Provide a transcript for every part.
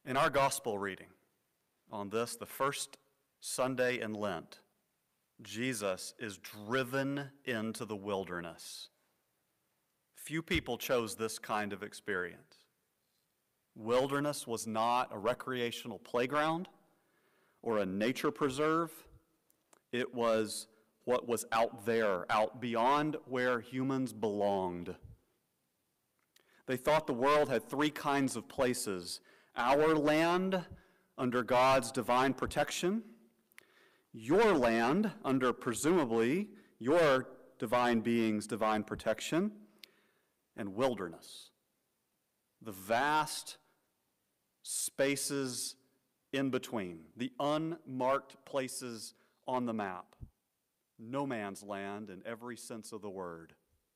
In our gospel reading on this, the first Sunday in Lent, Jesus is driven into the wilderness. Few people chose this kind of experience. Wilderness was not a recreational playground or a nature preserve. It was what was out there, out beyond where humans belonged. They thought the world had three kinds of places: our land under God's divine protection, your land under presumably your divine being's divine protection, and wilderness, the vast spaces in between, the unmarked places on the map, no man's land in every sense of the word.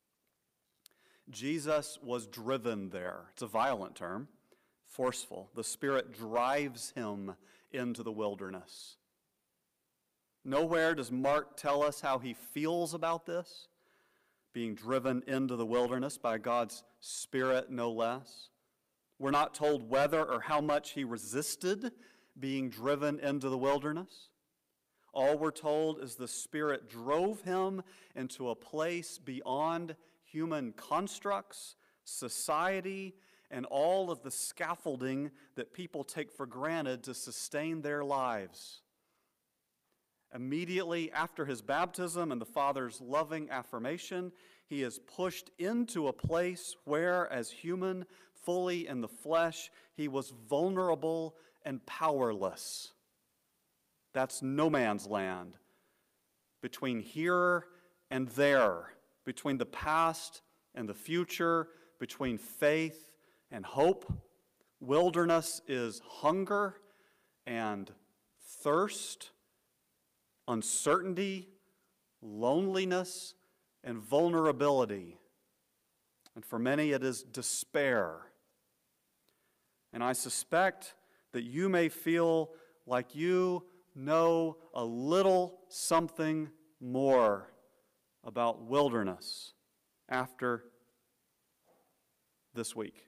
Jesus was driven there. It's a violent term. Forceful. The Spirit drives him into the wilderness. Nowhere does Mark tell us how he feels about this, being driven into the wilderness by God's Spirit, no less. We're not told whether or how much he resisted being driven into the wilderness. All we're told is the Spirit drove him into a place beyond human constructs, society, and all of the scaffolding that people take for granted to sustain their lives. Immediately after his baptism and the Father's loving affirmation, he is pushed into a place where, as human, fully in the flesh, he was vulnerable and powerless. That's no man's land. Between here and there, between the past and the future, between faith and hope, wilderness is hunger and thirst, uncertainty, loneliness, and vulnerability. And for many, it is despair. And I suspect that you may feel like you know a little something more about wilderness after this week.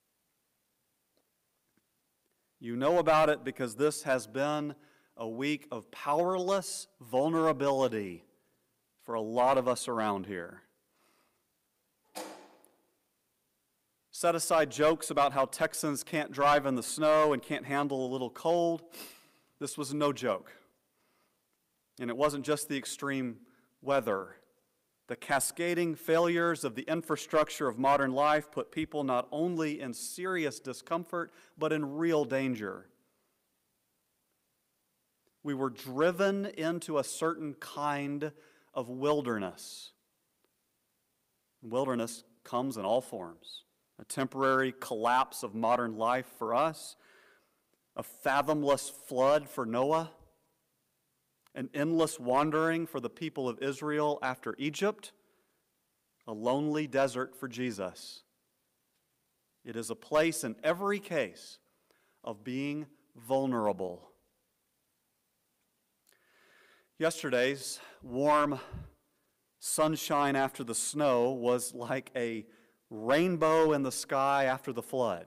You know about it because this has been a week of powerless vulnerability for a lot of us around here. Set aside jokes about how Texans can't drive in the snow and can't handle a little cold. This was no joke. And it wasn't just the extreme weather. The cascading failures of the infrastructure of modern life put people not only in serious discomfort, but in real danger. We were driven into a certain kind of wilderness. Wilderness comes in all forms. A temporary collapse of modern life for us, a fathomless flood for Noah, an endless wandering for the people of Israel after Egypt, a lonely desert for Jesus. It is a place in every case of being vulnerable. Yesterday's warm sunshine after the snow was like a rainbow in the sky after the flood.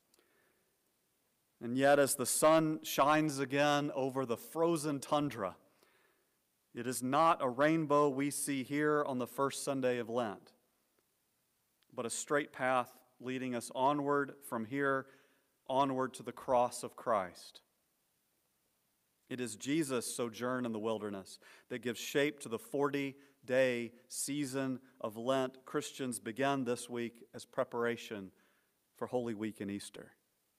And yet, as the sun shines again over the frozen tundra, it is not a rainbow we see here on the first Sunday of Lent, but a straight path leading us onward from here, onward to the cross of Christ. It is Jesus' sojourn in the wilderness that gives shape to the 40-day season of Lent Christians begin this week as preparation for Holy Week and Easter.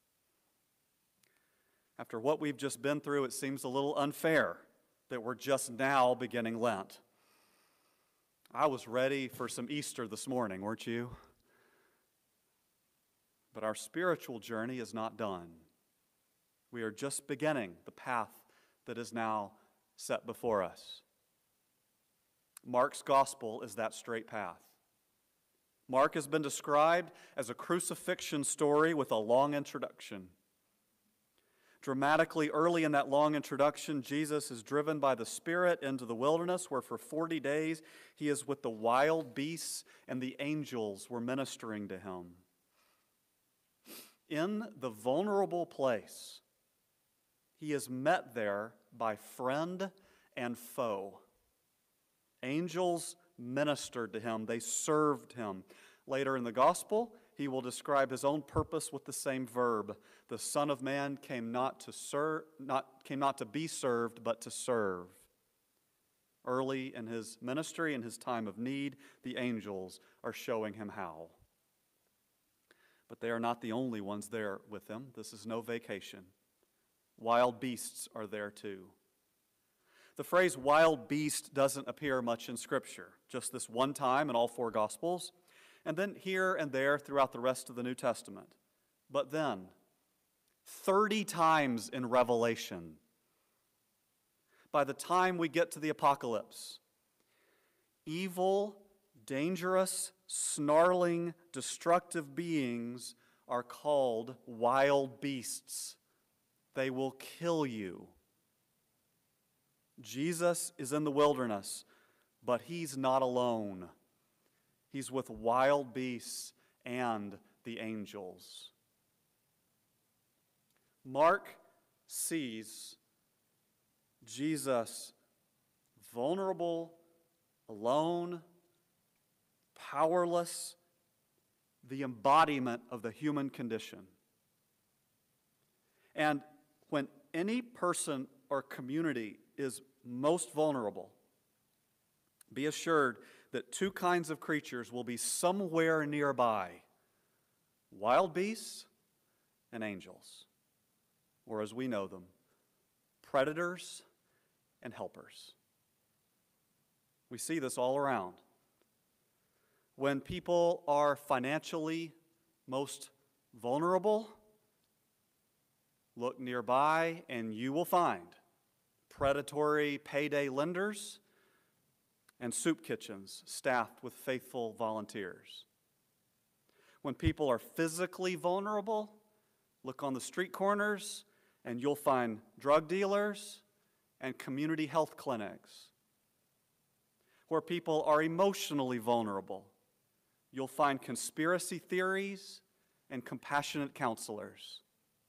After what we've just been through, it seems a little unfair that we're just now beginning Lent. I was ready for some Easter this morning, weren't you? But our spiritual journey is not done. We are just beginning the path that is now set before us. Mark's gospel is that straight path. Mark has been described as a crucifixion story with a long introduction. Dramatically early in that long introduction, Jesus is driven by the Spirit into the wilderness where for 40 days he is with the wild beasts and the angels were ministering to him. In the vulnerable place, he is met there by friend and foe. Angels ministered to him. Be served him. Later in the gospel, he will describe his own purpose with the same verb. The Son of Man came not to be served, but to serve. Early in his ministry, in his time of need, the angels are showing him how. But they are not the only ones there with him. This is no vacation. Wild beasts are there too. The phrase wild beast doesn't appear much in Scripture, just this one time in all four Gospels, and then here and there throughout the rest of the New Testament. But then, 30 times in Revelation. By the time we get to the Apocalypse, evil, dangerous, snarling, destructive beings are called wild beasts. They will kill you. Jesus is in the wilderness, but he's not alone. He's with wild beasts and the angels. Mark sees Jesus vulnerable, alone, powerless, the embodiment of the human condition. And when any person or community is most vulnerable, be assured that two kinds of creatures will be somewhere nearby: wild beasts and angels, or as we know them, predators and helpers. We see this all around. When people are financially most vulnerable, look nearby and you will find predatory payday lenders and soup kitchens staffed with faithful volunteers. When people are physically vulnerable, look on the street corners and you'll find drug dealers and community health clinics. Where people are emotionally vulnerable, you'll find conspiracy theories and compassionate counselors.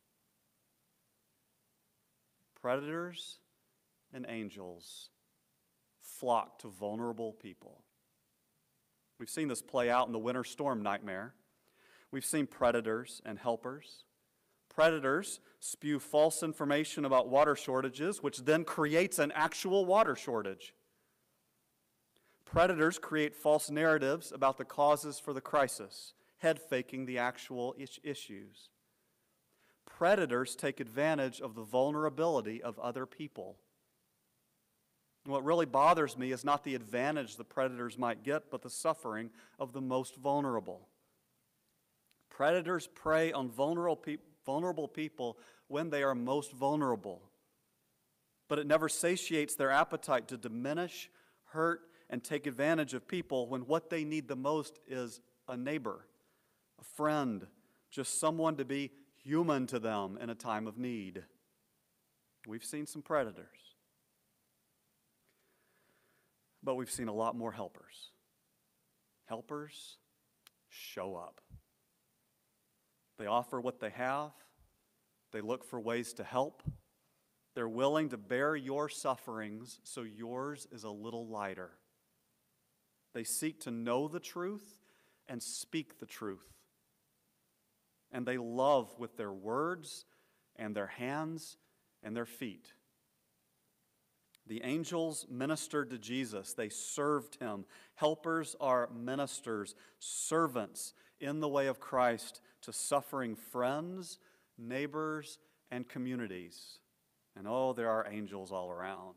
Predators and angels flock to vulnerable people. We've seen this play out in the winter storm nightmare. We've seen predators and helpers. Predators spew false information about water shortages, which then creates an actual water shortage. Predators create false narratives about the causes for the crisis, head-faking the actual issues. Predators take advantage of the vulnerability of other people. What really bothers me is not the advantage the predators might get, but the suffering of the most vulnerable. Predators prey on vulnerable people when they are most vulnerable. But it never satiates their appetite to diminish, hurt, and take advantage of people when what they need the most is a neighbor, a friend, just someone to be human to them in a time of need. We've seen some predators, but we've seen a lot more helpers. Helpers show up. They offer what they have. They look for ways to help. They're willing to bear your sufferings so yours is a little lighter. They seek to know the truth and speak the truth. And they love with their words and their hands and their feet. The angels ministered to Jesus. They served him. Helpers are ministers, servants in the way of Christ to suffering friends, neighbors, and communities. And oh, there are angels all around.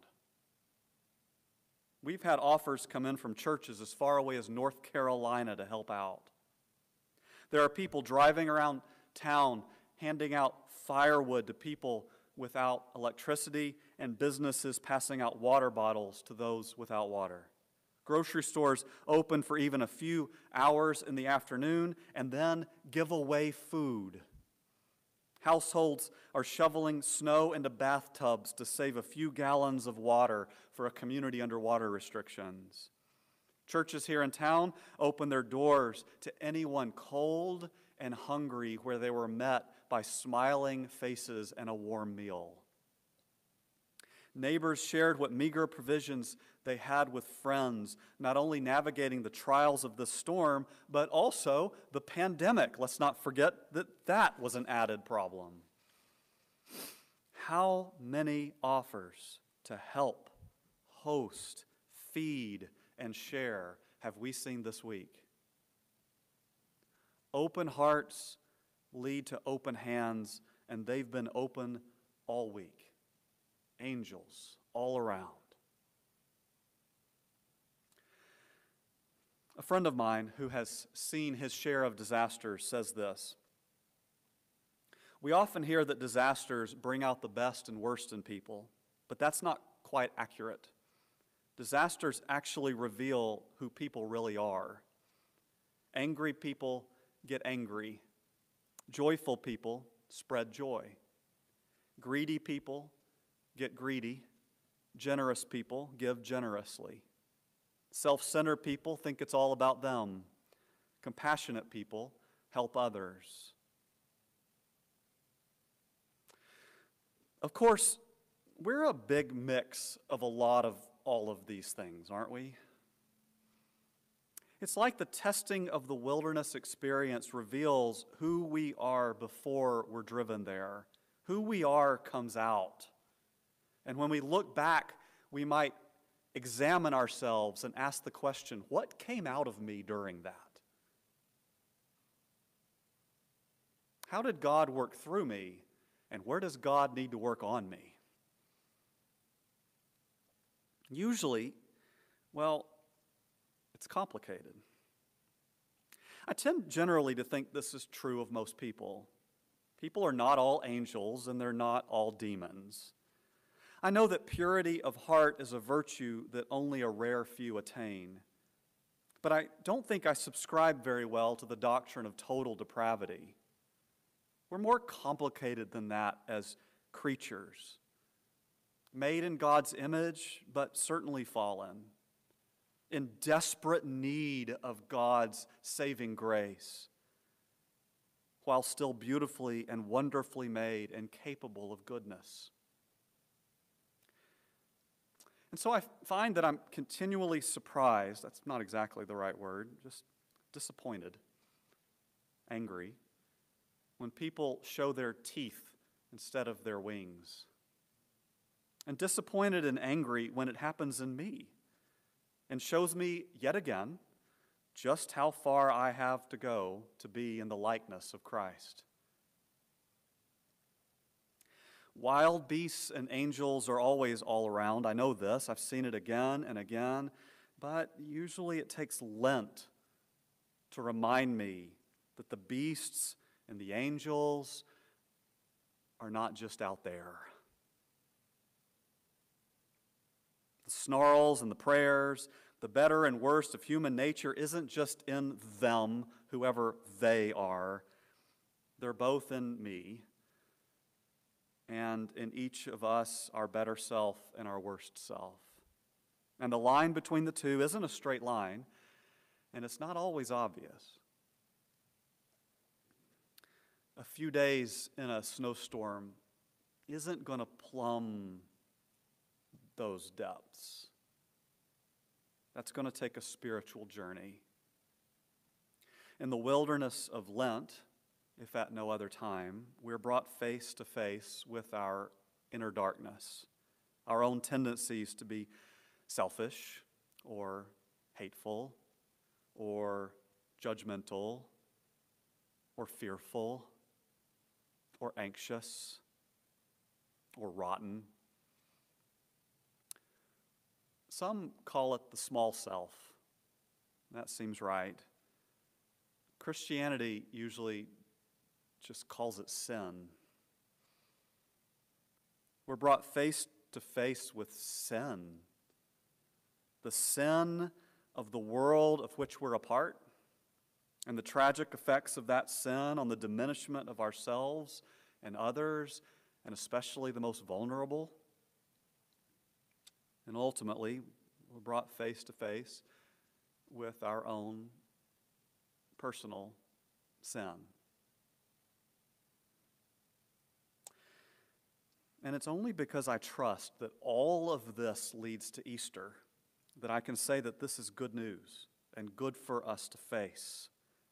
We've had offers come in from churches as far away as North Carolina to help out. There are people driving around town handing out firewood to people without electricity, and businesses passing out water bottles to those without water. Grocery stores open for even a few hours in the afternoon and then give away food. Households are shoveling snow into bathtubs to save a few gallons of water for a community under water restrictions. Churches here in town open their doors to anyone cold and hungry where they were met by smiling faces and a warm meal. Neighbors shared what meager provisions they had with friends, not only navigating the trials of the storm, but also the pandemic. Let's not forget that that was an added problem. How many offers to help, host, feed, and share have we seen this week? Open hearts lead to open hands, and they've been open all week. Angels all around. A friend of mine who has seen his share of disasters says this: "We often hear that disasters bring out the best and worst in people, but that's not quite accurate. Disasters actually reveal who people really are. Angry people get angry. Joyful people spread joy. Greedy people get greedy. Generous people give generously. Self-centered people think it's all about them. Compassionate people help others." Of course, we're a big mix of a lot of all of these things, aren't we? It's like the testing of the wilderness experience reveals who we are before we're driven there. Who we are comes out. And when we look back, we might examine ourselves and ask the question, what came out of me during that? How did God work through me? And where does God need to work on me? Usually, well, it's complicated. I tend generally to think this is true of most people. People are not all angels, and they're not all demons. I know that purity of heart is a virtue that only a rare few attain. But I don't think I subscribe very well to the doctrine of total depravity. We're more complicated than that as creatures, made in God's image, but certainly fallen, in desperate need of God's saving grace, while still beautifully and wonderfully made and capable of goodness. And so I find that I'm continually surprised, that's not exactly the right word, just disappointed, angry, when people show their teeth instead of their wings. And disappointed and angry when it happens in me and shows me yet again just how far I have to go to be in the likeness of Christ. Wild beasts and angels are always all around. I know this. I've seen it again and again. But usually it takes Lent to remind me that the beasts and the angels are not just out there. The snarls and the prayers, the better and worst of human nature isn't just in them, whoever they are. They're both in me. And in each of us, our better self and our worst self. And the line between the two isn't a straight line, and it's not always obvious. A few days in a snowstorm isn't going to plumb those depths. That's going to take a spiritual journey. In the wilderness of Lent, if at no other time, we're brought face to face with our inner darkness, our own tendencies to be selfish or hateful or judgmental or fearful or anxious or rotten. Some call it the small self. That seems right. Christianity usually just calls it sin. We're brought face to face with sin. The sin of the world of which we're a part, and the tragic effects of that sin on the diminishment of ourselves and others, and especially the most vulnerable. And ultimately, we're brought face to face with our own personal sin And it's only because I trust that all of this leads to Easter that I can say that this is good news and good for us to face.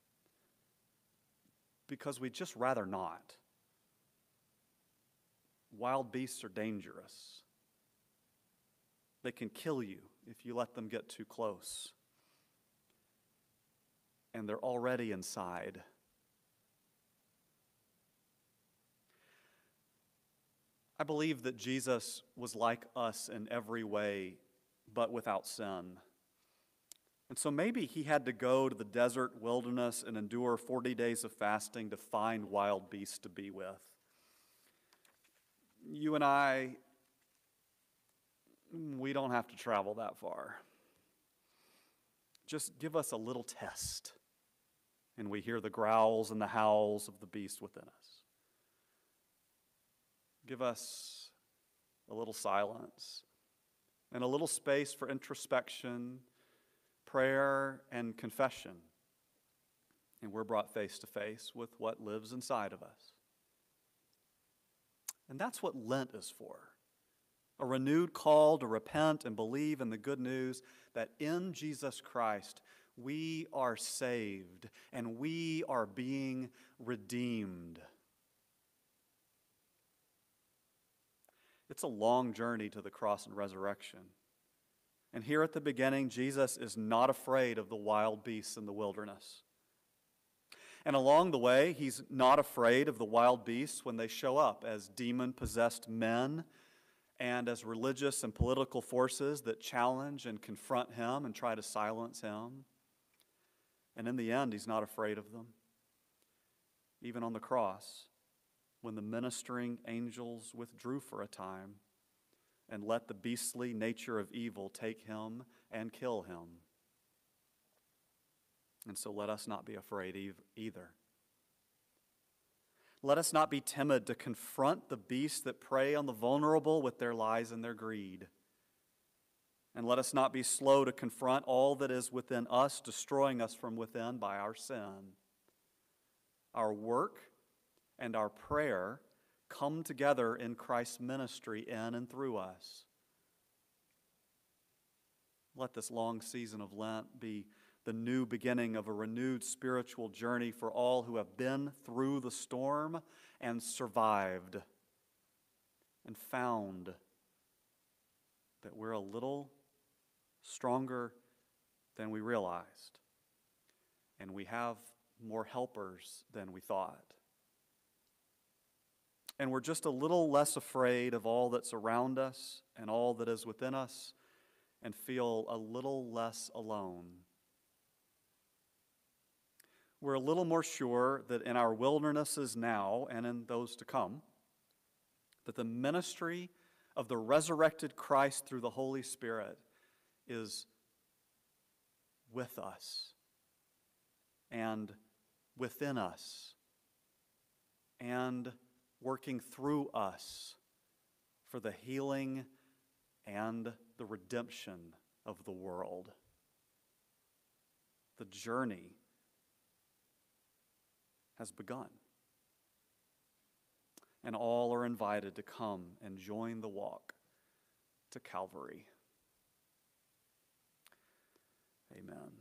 Because we'd just rather not. Wild beasts are dangerous. They can kill you if you let them get too close. And they're already inside. I believe that Jesus was like us in every way, but without sin. And so maybe he had to go to the desert wilderness and endure 40 days of fasting to find wild beasts to be with. You and I, we don't have to travel that far. Just give us a little test, and we hear the growls and the howls of the beast within us. Give us a little silence and a little space for introspection, prayer, and confession. And we're brought face to face with what lives inside of us. And that's what Lent is for. A renewed call to repent and believe in the good news that in Jesus Christ we are saved and we are being redeemed. It's a long journey to the cross and resurrection. And here at the beginning, Jesus is not afraid of the wild beasts in the wilderness. And along the way, he's not afraid of the wild beasts when they show up as demon-possessed men and as religious and political forces that challenge and confront him and try to silence him. And in the end, he's not afraid of them. Even on the cross, when the ministering angels withdrew for a time and let the beastly nature of evil take him and kill him. And so let us not be afraid either. Let us not be timid to confront the beasts that prey on the vulnerable with their lies and their greed. And let us not be slow to confront all that is within us, destroying us from within by our sin. Our work and our prayer come together in Christ's ministry in and through us. Let this long season of Lent be the new beginning of a renewed spiritual journey for all who have been through the storm and survived and found that we're a little stronger than we realized, and we have more helpers than we thought. And we're just a little less afraid of all that's around us and all that is within us, and feel a little less alone. We're a little more sure that in our wildernesses now and in those to come, that the ministry of the resurrected Christ through the Holy Spirit is with us and within us and working through us for the healing and the redemption of the world. The journey has begun. And all are invited to come and join the walk to Calvary. Amen.